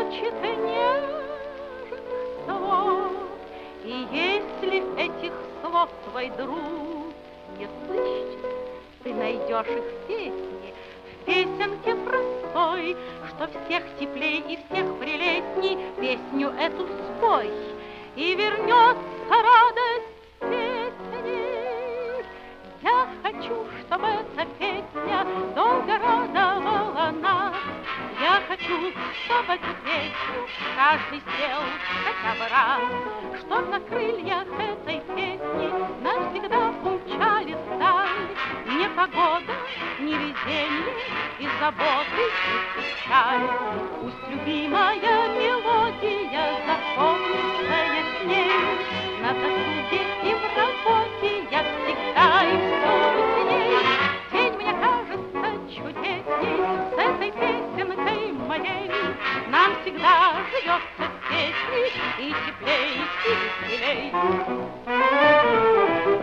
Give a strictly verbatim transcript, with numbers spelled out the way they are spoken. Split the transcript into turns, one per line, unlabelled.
хочет нежных слов. И если этих слов твой друг не слышит, ты найдешь их в песне, в песенке простой, что всех теплей и всех прелестней. Песню эту спой, и вернется радость песни. Я хочу, чтобы эта песня долго радовала нас. Я хочу, чтобы эту песню каждый спел хотя бы раз, чтоб на крыльях этой песни навсегда умчались вдаль ни погода, ни везенье, и заботы, и печаль. Пусть любимая мелодия запомнится ясней на досуге и в работе. Я всегда и всюду с ней. День мне кажется чудесней с этой песенкой моей. Нам всегда живется с песней и теплей, и веселей.